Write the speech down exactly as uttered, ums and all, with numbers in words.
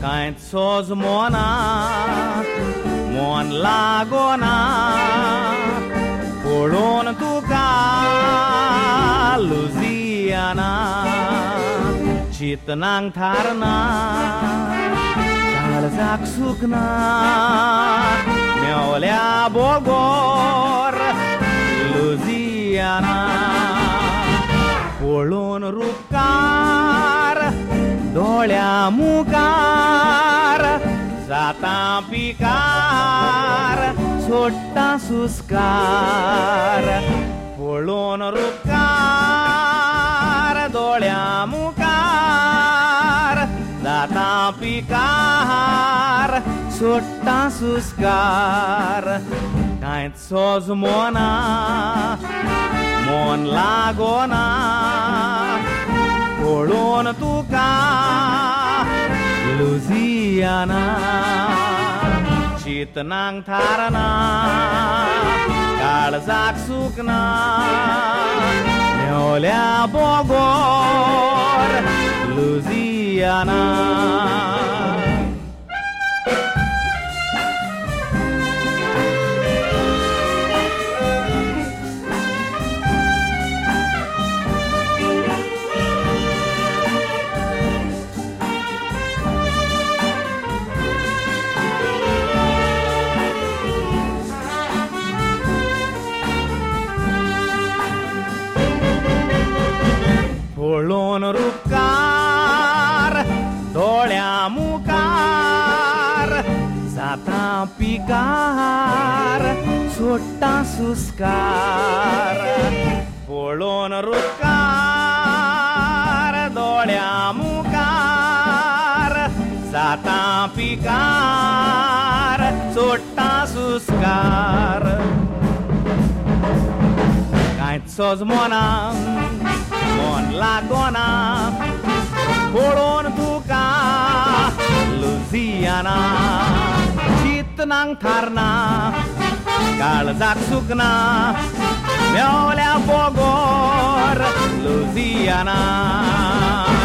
कांयच सोज मोना मोन लागोना पळोवन तुका लुजियाना चितनांक थारना काळजाक सुकना मेवल्या बोगोर लुजियाना पळोवन रूपकार दोळ्या मुखार जाता पिकार सोडटा सुस्कार पळोवन रूपकार दोळ्या मुखार जाता पिकार सोडटा सुस्कार कांयच सोज मोना मोन लागोना पळोवन तुका लुजियाना चितनांक थारना काळजाक सुकना मेवल्या बोगोर लुजियाना पळोवन रूपकार दोळ्या मुखार जाता पिकार सोडटा सुस्कार पळोवन रूपकार दोळ्या मुखार जाता पिकार सोडटा सुस्कार कांयच सोज मोना मोन लागोना पळोवन तुका लुजियाना चितनांक थारना काळजाक सुकना मेवल्या बोगोर लुजियाना